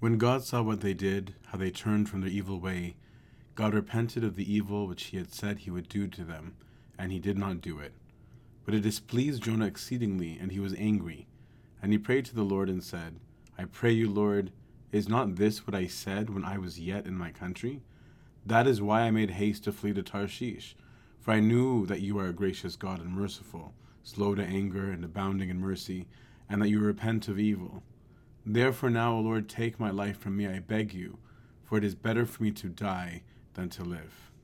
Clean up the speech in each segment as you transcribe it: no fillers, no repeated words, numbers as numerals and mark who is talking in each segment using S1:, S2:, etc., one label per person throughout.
S1: When God saw what they did, how they turned from their evil way, God repented of the evil which he had said he would do to them, and he did not do it. But it displeased Jonah exceedingly, and he was angry. And he prayed to the Lord and said, I pray you, Lord, is not this what I said when I was yet in my country? That is why I made haste to flee to Tarshish, for I knew that you are a gracious God and merciful, slow to anger and abounding in mercy, and that you repent of evil. Therefore now, O Lord, take my life from me, I beg you, for it is better for me to die than to live.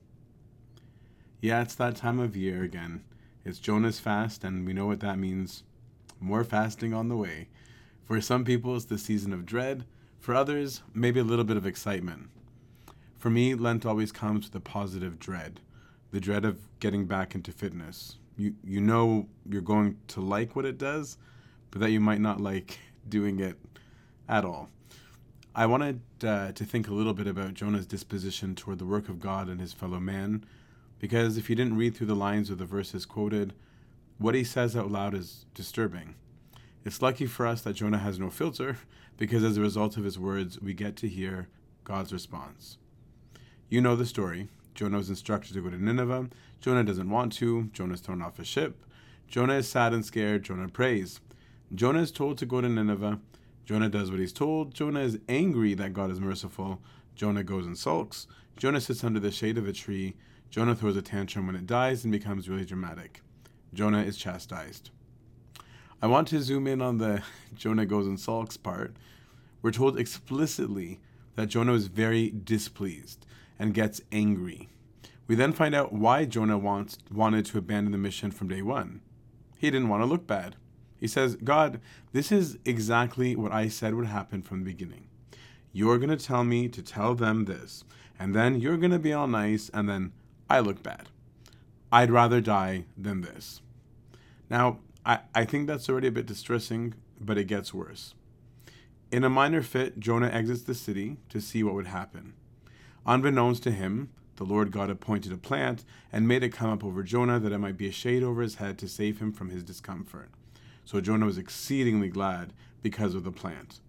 S1: Yeah, it's that time of year again. It's Jonah's fast, and we know what that means. More fasting on the way. For some people, it's the season of dread. For others, maybe a little bit of excitement. For me, Lent always comes with a positive dread. The dread of getting back into fitness. You know you're going to like what it does, but that you might not like doing it at all. I wanted to think a little bit about Jonah's disposition toward the work of God and his fellow man, because if you didn't read through the lines of the verses quoted, what he says out loud is disturbing. It's lucky for us that Jonah has no filter, because as a result of his words, we get to hear God's response. You know the story. Jonah was instructed to go to Nineveh. Jonah doesn't want to. Jonah's thrown off a ship. Jonah is sad and scared. Jonah prays. Jonah is told to go to Nineveh. Jonah does what he's told. Jonah is angry that God is merciful. Jonah goes and sulks. Jonah sits under the shade of a tree. Jonah throws a tantrum when it dies and becomes really dramatic. Jonah is chastised. I want to zoom in on the Jonah goes and sulks part. We're told explicitly that Jonah was very displeased and gets angry. We then find out why Jonah wanted to abandon the mission from day one. He didn't want to look bad. He says, God, this is exactly what I said would happen from the beginning. You're going to tell me to tell them this, and then you're going to be all nice, and then I look bad. I'd rather die than this. Now, I think that's already a bit distressing, but it gets worse. In a minor fit, Jonah exits the city to see what would happen. Unbeknownst to him, the Lord God appointed a plant and made it come up over Jonah that it might be a shade over his head to save him from his discomfort. So Jonah was exceedingly glad because of the plant.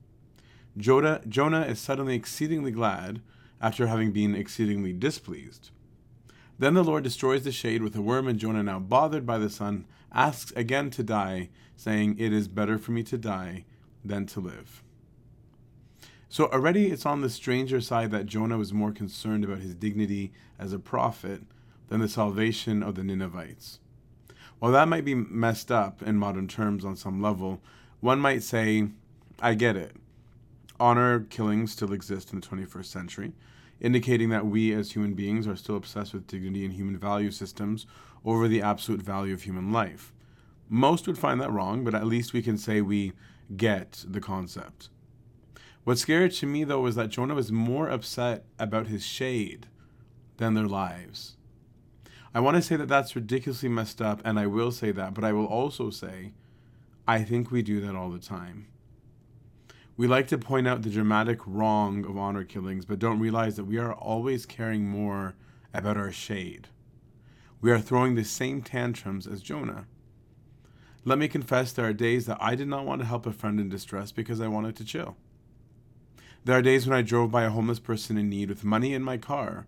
S1: Jonah is suddenly exceedingly glad after having been exceedingly displeased. Then the Lord destroys the shade with a worm, and Jonah, now bothered by the sun, asks again to die, saying, it is better for me to die than to live. So already it's on the stranger side that Jonah was more concerned about his dignity as a prophet than the salvation of the Ninevites. While that might be messed up in modern terms on some level, one might say, I get it. Honor killings still exist in the 21st century, indicating that we as human beings are still obsessed with dignity and human value systems over the absolute value of human life. Most would find that wrong, but at least we can say we get the concept. What's scary to me, though, is that Jonah was more upset about his shade than their lives. I want to say that that's ridiculously messed up, and I will say that, but I will also say, I think we do that all the time. We like to point out the dramatic wrong of honor killings, but don't realize that we are always caring more about our shade. We are throwing the same tantrums as Jonah. Let me confess, there are days that I did not want to help a friend in distress because I wanted to chill. There are days when I drove by a homeless person in need with money in my car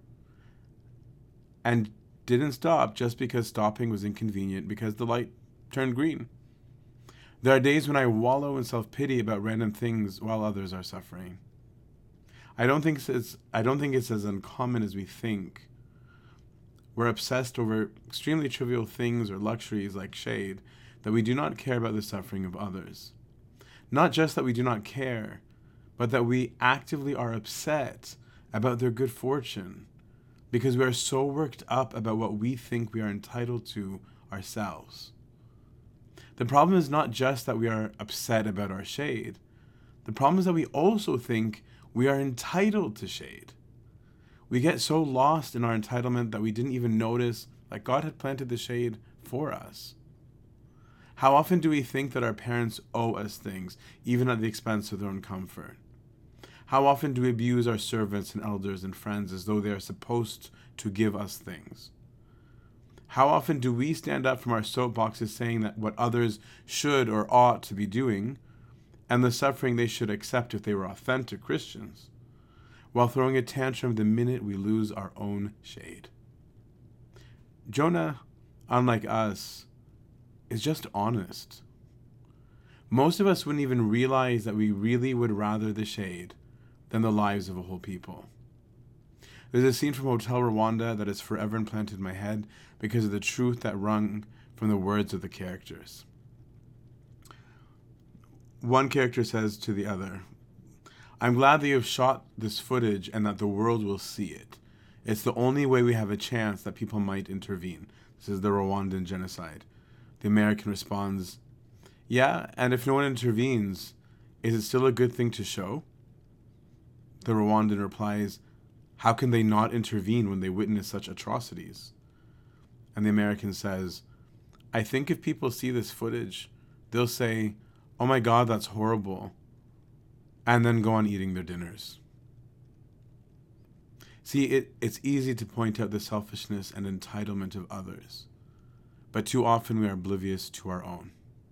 S1: and didn't stop just because stopping was inconvenient because the light turned green. There are days when I wallow in self-pity about random things while others are suffering. I don't think it's as uncommon as we think. We're obsessed over extremely trivial things or luxuries like shade that we do not care about the suffering of others. Not just that we do not care, but that we actively are upset about their good fortune because we are so worked up about what we think we are entitled to ourselves. The problem is not just that we are upset about our shade. The problem is that we also think we are entitled to shade. We get so lost in our entitlement that we didn't even notice that God had planted the shade for us. How often do we think that our parents owe us things, even at the expense of their own comfort? How often do we abuse our servants and elders and friends as though they are supposed to give us things? How often do we stand up from our soapboxes saying that what others should or ought to be doing, and the suffering they should accept if they were authentic Christians, while throwing a tantrum the minute we lose our own shade. Jonah, unlike us, is just honest. Most of us wouldn't even realize that we really would rather the shade than the lives of a whole people. There's a scene from Hotel Rwanda that is forever implanted in my head because of the truth that rung from the words of the characters. One character says to the other, "I'm glad that you have shot this footage and that the world will see it. It's the only way we have a chance that people might intervene." This is the Rwandan genocide. The American responds, "Yeah, and if no one intervenes, is it still a good thing to show?" The Rwandan replies, "How can they not intervene when they witness such atrocities?" And the American says, "I think if people see this footage, they'll say, 'Oh my God, that's horrible,' and then go on eating their dinners." See, it's easy to point out the selfishness and entitlement of others, but too often we are oblivious to our own.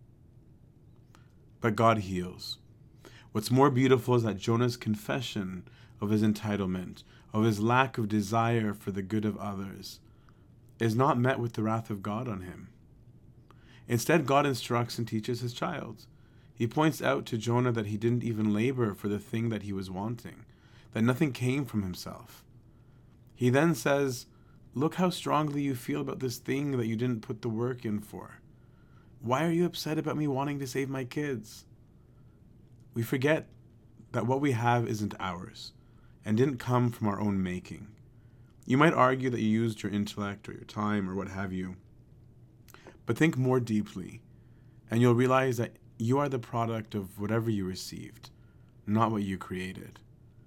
S1: But God heals. What's more beautiful is that Jonah's confession of his entitlement, of his lack of desire for the good of others, is not met with the wrath of God on him. Instead, God instructs and teaches his child. He points out to Jonah that he didn't even labor for the thing that he was wanting, that nothing came from himself. He then says, "Look how strongly you feel about this thing that you didn't put the work in for. Why are you upset about me wanting to save my kids?" We forget that what we have isn't ours and didn't come from our own making. You might argue that you used your intellect or your time or what have you, but think more deeply and you'll realize that you are the product of whatever you received, not what you created.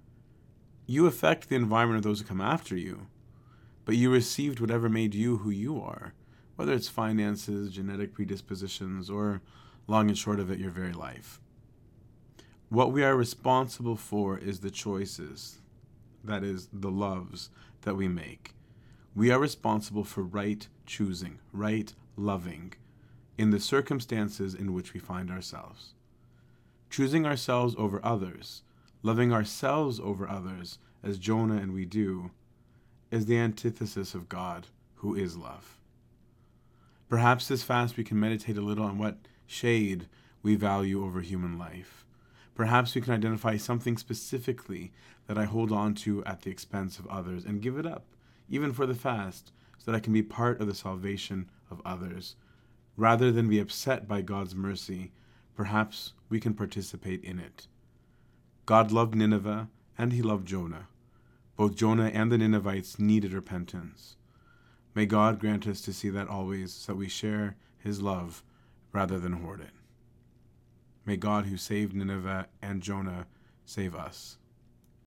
S1: You affect the environment of those who come after you, but you received whatever made you who you are, whether it's finances, genetic predispositions, or, long and short of it, your very life. What we are responsible for is the choices, that is, the loves that we make. We are responsible for right choosing, right loving, in the circumstances in which we find ourselves. Choosing ourselves over others, loving ourselves over others, as Jonah and we do, is the antithesis of God, who is love. Perhaps this fast we can meditate a little on what shade we value over human life. Perhaps we can identify something specifically that I hold on to at the expense of others and give it up, even for the fast, so that I can be part of the salvation of others. Rather than be upset by God's mercy, perhaps we can participate in it. God loved Nineveh and he loved Jonah. Both Jonah and the Ninevites needed repentance. May God grant us to see that always, so that we share his love rather than hoard it. May God, who saved Nineveh and Jonah, save us.